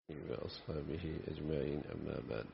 وأصحابه أجمعين أما بعد.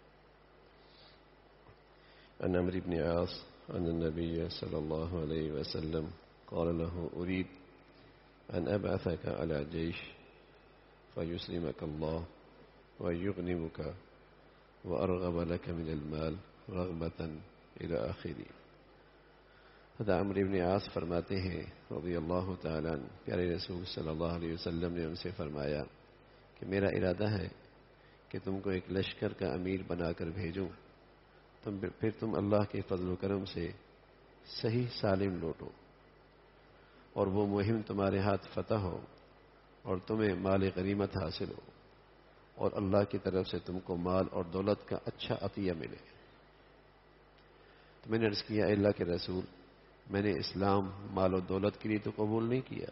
عن عمرو بن عاص أن النبي صلى الله عليه وسلم قال له: أريد أن أبعثك على جيش فيسلمك الله ويغنمك وأرغب لك من المال رغبة إلى آخره. حضرت عمرو بن عاص فرماتے ہیں رضی اللہ تعالیٰ عنہ، پیارے رسول صلی اللہ علیہ وسلم نے ان سے فرمایا کہ میرا ارادہ ہے کہ تم کو ایک لشکر کا امیر بنا کر بھیجوں، پھر تم اللہ کے فضل و کرم سے صحیح سالم لوٹو اور وہ مہم تمہارے ہاتھ فتح ہو اور تمہیں مال غنیمت حاصل ہو اور اللہ کی طرف سے تم کو مال اور دولت کا اچھا عطیہ ملے۔ تو میں نے عرض کیا، اے اللہ کے رسول، میں نے اسلام مال و دولت کے لیے تو قبول نہیں کیا۔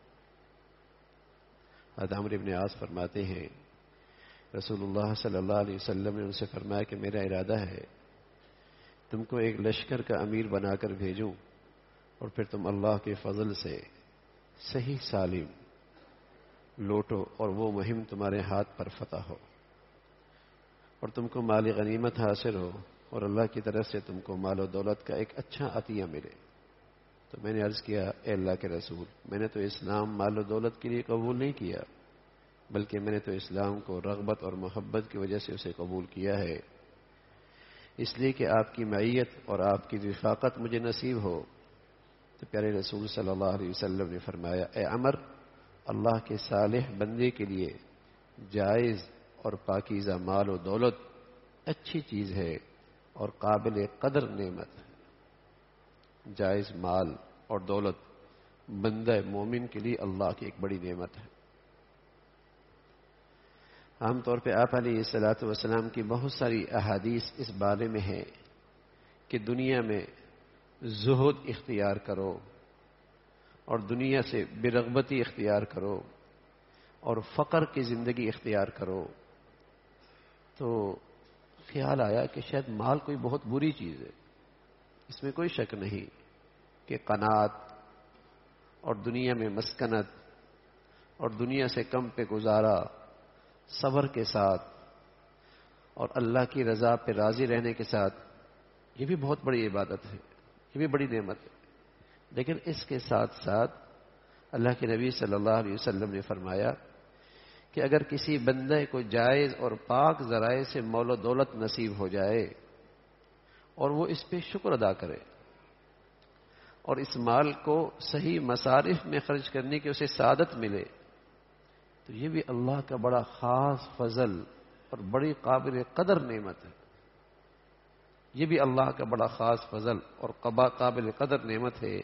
حضرت عمرو بن عاص فرماتے ہیں رسول اللہ صلی اللہ علیہ وسلم نے ان سے فرمایا کہ میرا ارادہ ہے تم کو ایک لشکر کا امیر بنا کر بھیجوں اور پھر تم اللہ کے فضل سے صحیح سالم لوٹو اور وہ مہم تمہارے ہاتھ پر فتح ہو اور تم کو مال غنیمت حاصل ہو اور اللہ کی طرف سے تم کو مال و دولت کا ایک اچھا عطیہ ملے۔ تو میں نے عرض کیا، اے اللہ کے رسول، میں نے تو اسلام مال و دولت کے لیے قبول نہیں کیا، بلکہ میں نے تو اسلام کو رغبت اور محبت کی وجہ سے اسے قبول کیا ہے، اس لیے کہ آپ کی معیت اور آپ کی رفاقت مجھے نصیب ہو۔ تو پیارے رسول صلی اللہ علیہ وسلم نے فرمایا، اے عمر، اللہ کے صالح بندے کے لیے جائز اور پاکیزہ مال و دولت اچھی چیز ہے اور قابل قدر نعمت ہے۔ جائز مال اور دولت بندہ مومن کے لیے اللہ کی ایک بڑی نعمت ہے۔ عام طور پہ آپ علیہ الصلوۃ والسلام کی بہت ساری احادیث اس بارے میں ہیں کہ دنیا میں زہد اختیار کرو اور دنیا سے بے رغبتی اختیار کرو اور فقر کی زندگی اختیار کرو۔ تو خیال آیا کہ شاید مال کوئی بہت بری چیز ہے، اس میں کوئی شک نہیں کہ قناعت اور دنیا میں مسکنت اور دنیا سے کم پہ گزارا صبر کے ساتھ اور اللہ کی رضا پہ راضی رہنے کے ساتھ یہ بھی بہت بڑی عبادت ہے، یہ بھی بڑی نعمت ہے۔ لیکن اس کے ساتھ ساتھ اللہ کے نبی صلی اللہ علیہ وسلم نے فرمایا کہ اگر کسی بندے کو جائز اور پاک ذرائع سے مال و دولت نصیب ہو جائے اور وہ اس پہ شکر ادا کرے اور اس مال کو صحیح مصارف میں خرچ کرنے کی اسے سعادت ملے، تو یہ بھی اللہ کا بڑا خاص فضل اور بڑی قابل قدر نعمت ہے۔ یہ بھی اللہ کا بڑا خاص فضل اور قابل قدر نعمت ہے۔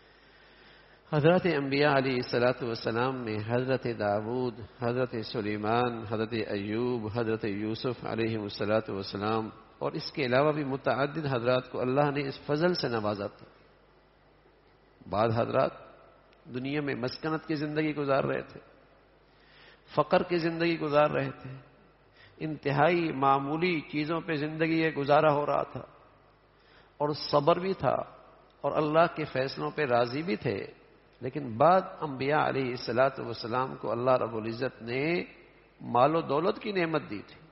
حضرت انبیاء علیہ الصلوۃ والسلام میں حضرت داؤد، حضرت سلیمان، حضرت ایوب، حضرت یوسف علیہ الصلوۃ والسلام اور اس کے علاوہ بھی متعدد حضرات کو اللہ نے اس فضل سے نوازا تھا۔ بعض حضرات دنیا میں مسکنت کی زندگی گزار رہے تھے، فقر کی زندگی گزار رہے تھے، انتہائی معمولی چیزوں پہ زندگی گزارا ہو رہا تھا اور صبر بھی تھا اور اللہ کے فیصلوں پہ راضی بھی تھے، لیکن بعد انبیاء علیہ الصلوۃ والسلام کو اللہ رب العزت نے مال و دولت کی نعمت دی تھی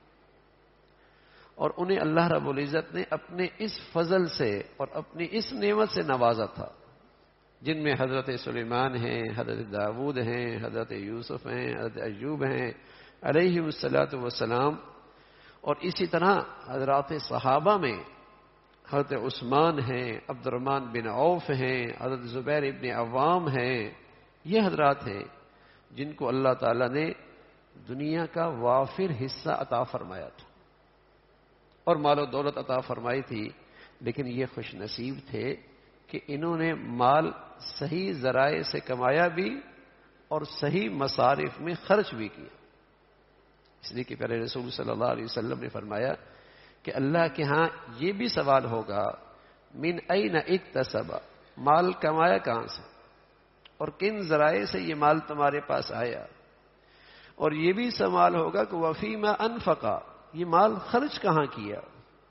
اور انہیں اللہ رب العزت نے اپنے اس فضل سے اور اپنی اس نعمت سے نوازا تھا، جن میں حضرت سلیمان ہیں، حضرت داؤد ہیں، حضرت یوسف ہیں، حضرت ایوب ہیں علیہ الصلوۃ والسلام، اور اسی طرح حضرات صحابہ میں حضرت عثمان ہیں، عبد الرحمن بن عوف ہیں، حضرت زبیر ابن عوام ہیں۔ یہ حضرات ہیں جن کو اللہ تعالیٰ نے دنیا کا وافر حصہ عطا فرمایا تھا اور مال و دولت عطا فرمائی تھی، لیکن یہ خوش نصیب تھے کہ انہوں نے مال صحیح ذرائع سے کمایا بھی اور صحیح مصارف میں خرچ بھی کیا۔ اس لیے کہ پہلے رسول صلی اللہ علیہ وسلم نے فرمایا کہ اللہ کے ہاں یہ بھی سوال ہوگا، من این اکتسب، مال کمایا کہاں سے اور کن ذرائع سے یہ مال تمہارے پاس آیا، اور یہ بھی سوال ہوگا کہ وفیما انفقا، یہ مال خرچ کہاں کیا،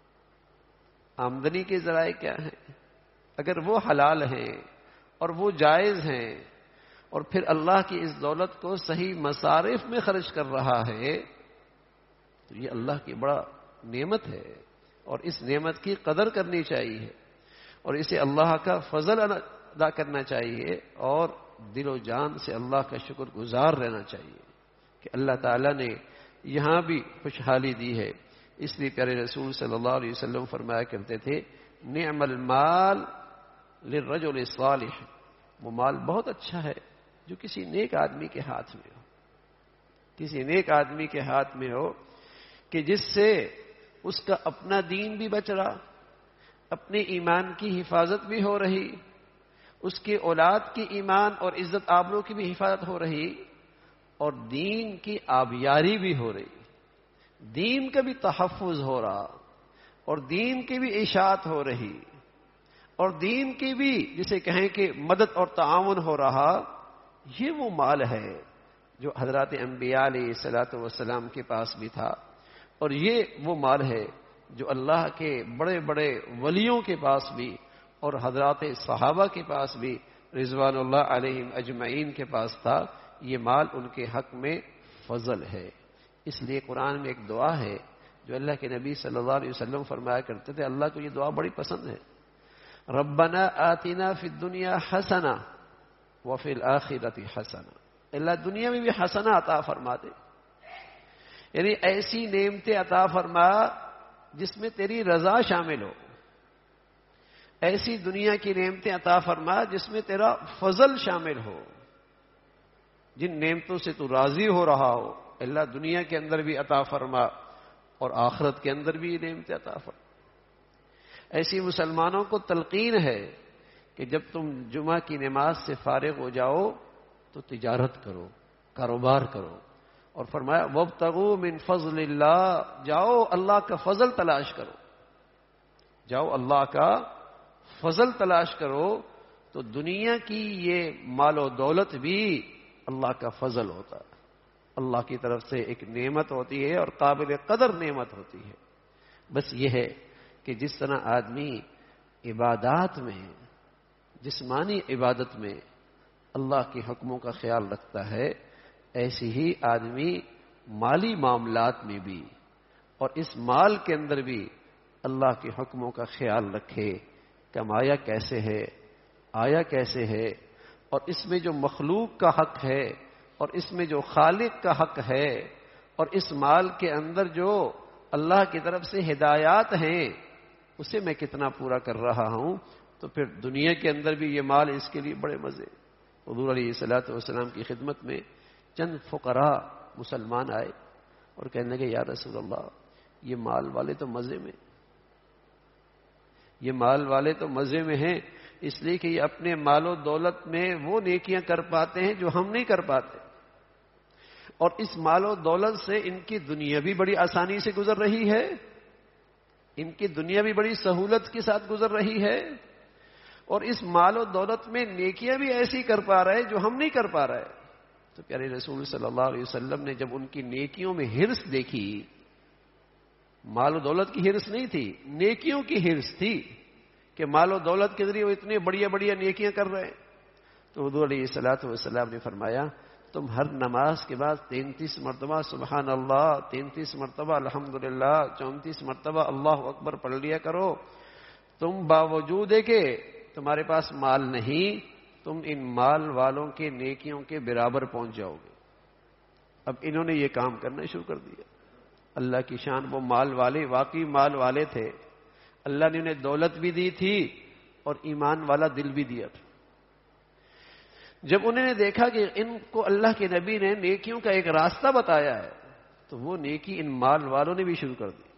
آمدنی کے ذرائع کیا ہیں، اگر وہ حلال ہیں اور وہ جائز ہیں اور پھر اللہ کی اس دولت کو صحیح مصارف میں خرچ کر رہا ہے تو یہ اللہ کی بڑا نعمت ہے اور اس نعمت کی قدر کرنی چاہیے اور اسے اللہ کا فضل ادا کرنا چاہیے اور دل و جان سے اللہ کا شکر گزار رہنا چاہیے کہ اللہ تعالیٰ نے یہاں بھی خوشحالی دی ہے. اس لیے پیارے رسول صلی اللہ علیہ وسلم فرمایا کرتے تھے نعم المال للرجل الصالح، وہ مال بہت اچھا ہے جو کسی نیک آدمی کے ہاتھ میں ہو، کسی نیک آدمی کے ہاتھ میں ہو کہ جس سے اس کا اپنا دین بھی بچ رہا، اپنے ایمان کی حفاظت بھی ہو رہی، اس کے اولاد کی ایمان اور عزت آبرو کی بھی حفاظت ہو رہی اور دین کی آبیاری بھی ہو رہی، دین کا بھی تحفظ ہو رہا اور دین کی بھی اشاعت ہو رہی اور دین کی بھی جسے کہیں کہ مدد اور تعاون ہو رہا. یہ وہ مال ہے جو حضرات انبیاء علیہ الصلوۃ والسلام کے پاس بھی تھا اور یہ وہ مال ہے جو اللہ کے بڑے بڑے ولیوں کے پاس بھی اور حضرات صحابہ کے پاس بھی رضوان اللہ علیہم اجمعین کے پاس تھا. یہ مال ان کے حق میں فضل ہے. اس لیے قرآن میں ایک دعا ہے جو اللہ کے نبی صلی اللہ علیہ وسلم فرمایا کرتے تھے، اللہ کو یہ دعا بڑی پسند ہے، ربنا آتنا فی الدنیا حسنہ وفی الآخرۃ حسنہ. اللہ دنیا میں بھی حسنہ عطا فرما دے، یعنی ایسی نعمتیں عطا فرما جس میں تیری رضا شامل ہو، ایسی دنیا کی نعمتیں عطا فرما جس میں تیرا فضل شامل ہو، جن نعمتوں سے تو راضی ہو رہا ہو اللہ دنیا کے اندر بھی عطا فرما اور آخرت کے اندر بھی یہ نعمتیں عطا فرما. ایسی مسلمانوں کو تلقین ہے کہ جب تم جمعہ کی نماز سے فارغ ہو جاؤ تو تجارت کرو، کاروبار کرو، اور فرمایا وابتغوا من فضل اللہ، جاؤ اللہ کا فضل تلاش کرو، جاؤ اللہ کا فضل تلاش کرو. تو دنیا کی یہ مال و دولت بھی اللہ کا فضل ہوتا ہے، اللہ کی طرف سے ایک نعمت ہوتی ہے اور قابل قدر نعمت ہوتی ہے. بس یہ ہے کہ جس طرح آدمی عبادات میں، جسمانی عبادت میں اللہ کے حکموں کا خیال رکھتا ہے، ایسی ہی آدمی مالی معاملات میں بھی اور اس مال کے اندر بھی اللہ کے حکموں کا خیال رکھے. کمایا کیسے ہے، آیا کیسے ہے، اور اس میں جو مخلوق کا حق ہے اور اس میں جو خالق کا حق ہے اور اس مال کے اندر جو اللہ کی طرف سے ہدایات ہیں اسے میں کتنا پورا کر رہا ہوں. تو پھر دنیا کے اندر بھی یہ مال اس کے لیے بڑے مزے. حضور علیہ الصلوۃ والسلام کی خدمت میں چند فقراء مسلمان آئے اور کہنے لگے یا رسول اللہ یہ مال والے تو مزے میں، یہ مال والے تو مزے میں ہیں اس لیے کہ یہ اپنے مال و دولت میں وہ نیکیاں کر پاتے ہیں جو ہم نہیں کر پاتے، اور اس مال و دولت سے ان کی دنیا بھی بڑی آسانی سے گزر رہی ہے، ان کی دنیا بھی بڑی سہولت کے ساتھ گزر رہی ہے، اور اس مال و دولت میں نیکیاں بھی ایسی کر پا رہے جو ہم نہیں کر پا رہے. تو پیارے رسول صلی اللہ علیہ وسلم نے جب ان کی نیکیوں میں ہرس دیکھی، مال و دولت کی ہرس نہیں تھی، نیکیوں کی ہرس تھی کہ مال و دولت کے ذریعے وہ اتنے بڑیا بڑیا نیکیاں کر رہے ہیں. تو حضور علیہ الصلوۃ والسلام نے فرمایا تم ہر نماز کے بعد 33 مرتبہ سبحان اللہ، 33 مرتبہ الحمدللہ، 34 مرتبہ اللہ اکبر پڑھ لیا کرو. تم باوجود ہے کہ تمہارے پاس مال نہیں، تم ان مال والوں کے نیکیوں کے برابر پہنچ جاؤ گے. اب انہوں نے یہ کام کرنا شروع کر دیا. اللہ کی شان، وہ مال والے واقعی مال والے تھے، اللہ نے انہیں دولت بھی دی تھی اور ایمان والا دل بھی دیا تھا. جب انہوں نے دیکھا کہ ان کو اللہ کے نبی نے نیکیوں کا ایک راستہ بتایا ہے تو وہ نیکی ان مال والوں نے بھی شروع کر دی،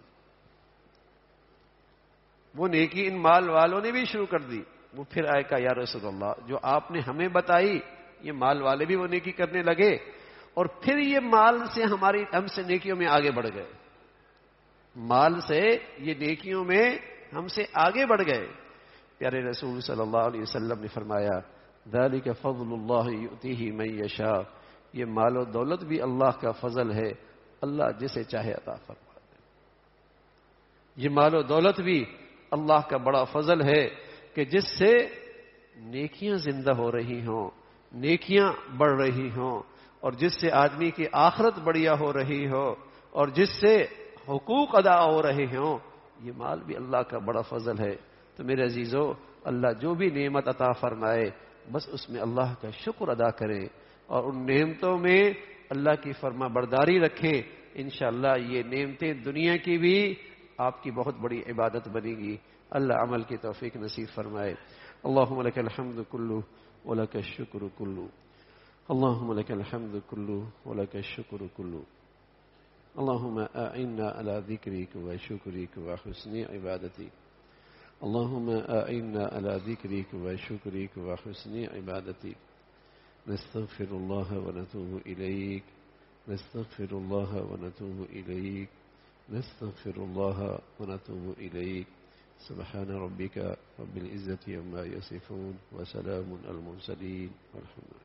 وہ نیکی ان مال والوں نے بھی شروع کر دی. وہ پھر آئے کہا یا رسول اللہ جو آپ نے ہمیں بتائی یہ مال والے بھی وہ نیکی کرنے لگے اور پھر یہ مال سے ہم سے نیکیوں میں آگے بڑھ گئے، مال سے یہ نیکیوں میں ہم سے آگے بڑھ گئے. پیارے رسول صلی اللہ علیہ وسلم نے فرمایا ذالک فضل اللہ یؤتیہ من یشاء، یہ مال و دولت بھی اللہ کا فضل ہے، اللہ جسے چاہے عطا فرما دے. یہ مال و دولت بھی اللہ کا بڑا فضل ہے کہ جس سے نیکیاں زندہ ہو رہی ہوں، نیکیاں بڑھ رہی ہوں، اور جس سے آدمی کی آخرت بڑھیا ہو رہی ہو اور جس سے حقوق ادا ہو رہے ہوں، یہ مال بھی اللہ کا بڑا فضل ہے۔ تو میرے عزیزو، اللہ جو بھی نعمت عطا فرمائے بس اس میں اللہ کا شکر ادا کریں اور ان نعمتوں میں اللہ کی فرما برداری رکھیں۔ انشاءاللہ یہ نعمتیں دنیا کی بھی آپ کی بہت بڑی عبادت بنے گی۔ اللہ عمل کی توفیق نصیب فرمائے۔ اللہم لک الحمد کلہ ولک الشکر کلہ، اللہم لک الحمد کلہ ولک الشکر کلہ، اللہم اعنا علی ذکرک و شکرک و حسن عبادتک، اللہم اعنا علی ذکرک و شکرک و حسن عبادتک، نستغفر اللہ و نتوب الیک، نستغفر اللہ و نتوب الیک، نستغفر اللہ و نتوب الیک۔ سبحان ربک رب العزة عما یصفون وسلام علی المرسلین والحمد للہ۔